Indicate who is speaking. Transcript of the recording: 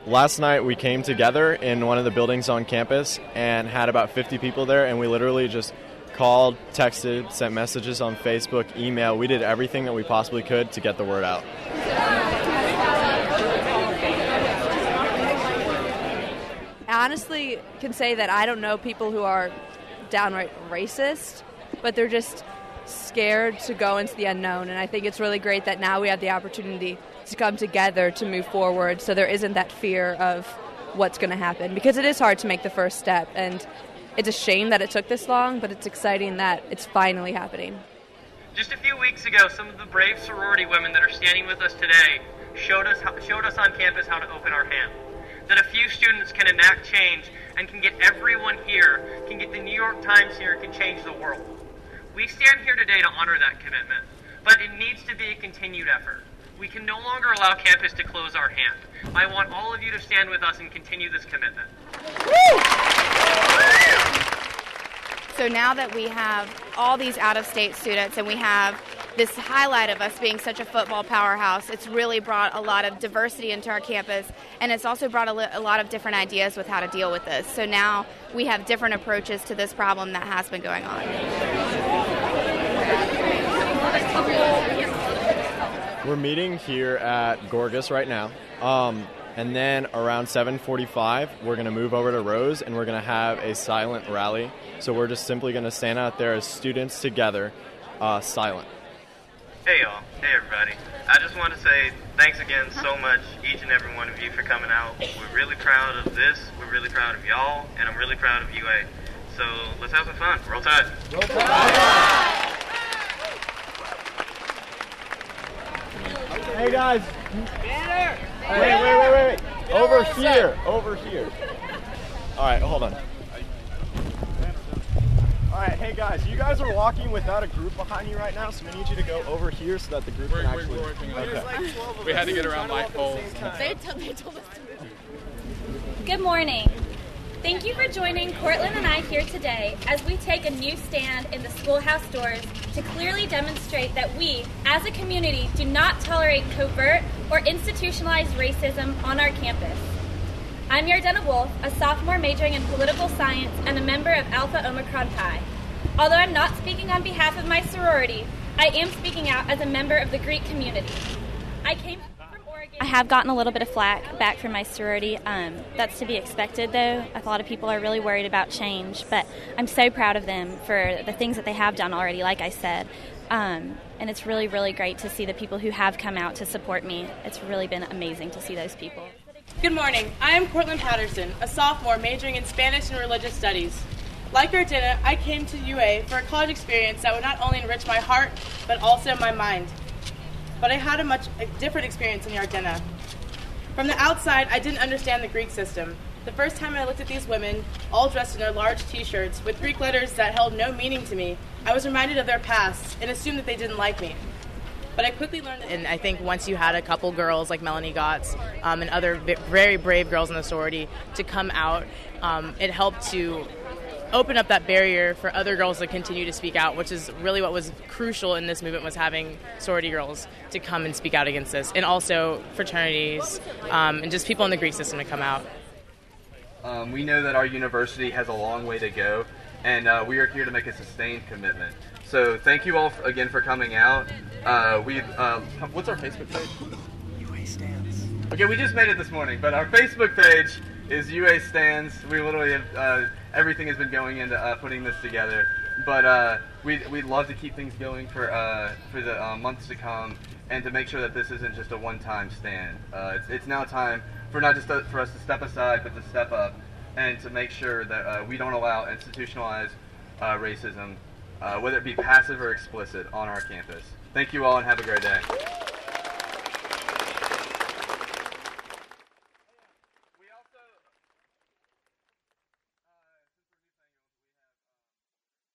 Speaker 1: last night we came together in one of the buildings on campus and had about 50 people there, and we literally just called, texted, sent messages on Facebook, email. We did everything that we possibly could to get the word out.
Speaker 2: I honestly can say that I don't know people who are downright racist, but they're just scared to go into the unknown. And I think it's really great that now we have the opportunity to come together to move forward so there isn't that fear of what's going to happen, because it is hard to make the first step. And it's a shame that it took this long, but it's exciting that it's finally happening.
Speaker 3: Just a few weeks ago, some of the brave sorority women that are standing with us today showed us on campus how to open our hand. That a few students can enact change and can get everyone here, can get the New York Times here, can change the world. We stand here today to honor that commitment, but it needs to be a continued effort. We can no longer allow campus to close our hand. I want all of you to stand with us and continue this commitment.
Speaker 4: So now that we have all these out-of-state students and we have this highlight of us being such a football powerhouse, it's really brought a lot of diversity into our campus, and it's also brought a lot of different ideas with how to deal with this. So now we have different approaches to this problem that has been going on.
Speaker 1: We're meeting here at Gorgas right now, and then around 7:45, we're going to move over to Rose, and we're going to have a silent rally. So we're just simply going to stand out there as students together, silent.
Speaker 3: Hey y'all, hey everybody. I just want to say thanks again so much, each and every one of you, for coming out. We're really proud of this, we're really proud of y'all, and I'm really proud of UA. So let's have some fun. Roll Tide. Roll Tide!
Speaker 1: Hey guys! Wait. Over here. Alright, hold on. Alright, hey guys, you guys are walking without a group behind you right now, so we need you to go over here so that the group can actually...
Speaker 5: We're working on it.
Speaker 1: Okay.
Speaker 5: We had to get around light poles.
Speaker 4: They told us to move.
Speaker 6: Good morning. Thank you for joining Cortland and I here today as we take a new stand in the schoolhouse doors to clearly demonstrate that we, as a community, do not tolerate covert or institutionalized racism on our campus. I'm Yardena Wolf, a sophomore majoring in political science and a member of Alpha Omicron Pi. Although I'm not speaking on behalf of my sorority, I am speaking out as a member of the Greek community. I came from Oregon. I have gotten a little bit of flack back from my sorority. That's to be expected, though. A lot of people are really worried about change, but I'm so proud of them for the things that they have done already, like I said. And it's really, really great to see the people who have come out to support me. It's really been amazing to see those people.
Speaker 7: Good morning. I am Cortland Patterson, a sophomore majoring in Spanish and Religious Studies. Like Yardena, I came to UA for a college experience that would not only enrich my heart, but also my mind. But I had a different experience in Yardena. From the outside, I didn't understand the Greek system. The first time I looked at these women, all dressed in their large t-shirts with Greek letters that held no meaning to me, I was reminded of their pasts and assumed that they didn't like me. But I quickly learned that...
Speaker 8: And I think once you had a couple girls like Melanie Gotts and other very brave girls in the sorority to come out, it helped to open up that barrier for other girls to continue to speak out, which is really what was crucial in this movement, was having sorority girls to come and speak out against this, and also fraternities and just people in the Greek system to come out.
Speaker 9: We know that our university has a long way to go, and we are here to make a sustained commitment. So thank you all again for coming out. What's our Facebook page? UA Stands. Okay, we just made it this morning, but our Facebook page is UA Stands. We literally have, everything has been going into putting this together. But we'd love to keep things going for the months to come, and to make sure that this isn't just a one-time stand. It's now time for not just for us to step aside, but to step up, and to make sure that we don't allow institutionalized racism, whether it be passive or explicit, on our campus. Thank you all, and have a great day.